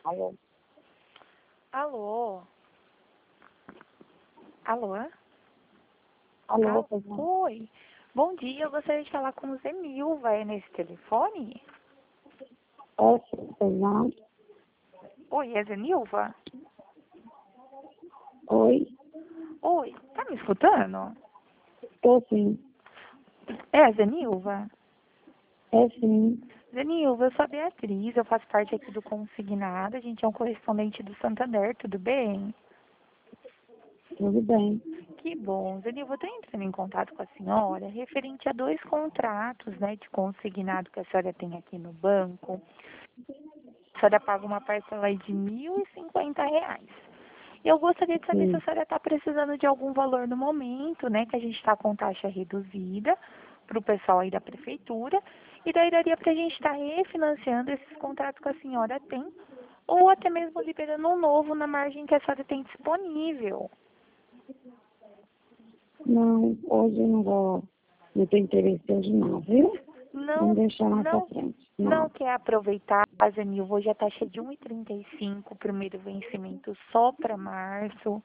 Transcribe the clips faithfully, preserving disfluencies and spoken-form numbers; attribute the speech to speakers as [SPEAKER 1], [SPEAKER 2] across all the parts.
[SPEAKER 1] Alô?
[SPEAKER 2] Alô? Alô?
[SPEAKER 1] Alô,
[SPEAKER 2] Ah,
[SPEAKER 1] pois não.
[SPEAKER 2] oi. Bom dia, eu gostaria de falar com o Zenilva. É nesse telefone?
[SPEAKER 1] É, sim, pois não.
[SPEAKER 2] Oi, é Zenilva?
[SPEAKER 1] Oi?
[SPEAKER 2] Oi, tá me escutando?
[SPEAKER 1] Tô sim.
[SPEAKER 2] É, Zenilva?
[SPEAKER 1] É sim.
[SPEAKER 2] Zenilva, eu sou a Beatriz, eu faço parte aqui do Consignado, a gente é um correspondente do Santander, tudo bem?
[SPEAKER 1] Tudo bem.
[SPEAKER 2] Que bom. Zenilva, eu estou entrando em contato com a senhora referente a dois contratos, né, de consignado que a senhora tem aqui no banco. A senhora paga uma parcela aí de mil e cinquenta reais. Eu gostaria de saber se a
[SPEAKER 1] Sim.
[SPEAKER 2] senhora está precisando de algum valor no momento, né? Que a gente está com taxa reduzida para o pessoal aí da prefeitura. E daí daria para a gente estar refinanciando esses contratos que a senhora tem, ou até mesmo liberando um novo na margem que a senhora tem disponível.
[SPEAKER 1] Não, hoje eu não vou. Não tenho interesse hoje não, viu? Vamos
[SPEAKER 2] Não,
[SPEAKER 1] deixar mais pra
[SPEAKER 2] não,
[SPEAKER 1] frente.
[SPEAKER 2] não
[SPEAKER 1] Não.
[SPEAKER 2] quer aproveitar, Zenilva, hoje a taxa é de um e trinta e cinco, primeiro vencimento só para março.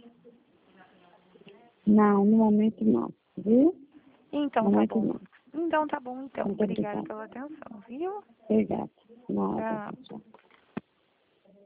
[SPEAKER 1] Não, no momento não. Viu?
[SPEAKER 2] Então
[SPEAKER 1] No
[SPEAKER 2] tá
[SPEAKER 1] momento
[SPEAKER 2] bom.
[SPEAKER 1] não.
[SPEAKER 2] Então tá bom então.
[SPEAKER 1] Muito
[SPEAKER 2] Obrigada
[SPEAKER 1] obrigada.
[SPEAKER 2] pela atenção, viu?
[SPEAKER 1] Obrigada. Nada,
[SPEAKER 2] Tchau.
[SPEAKER 1] tchau.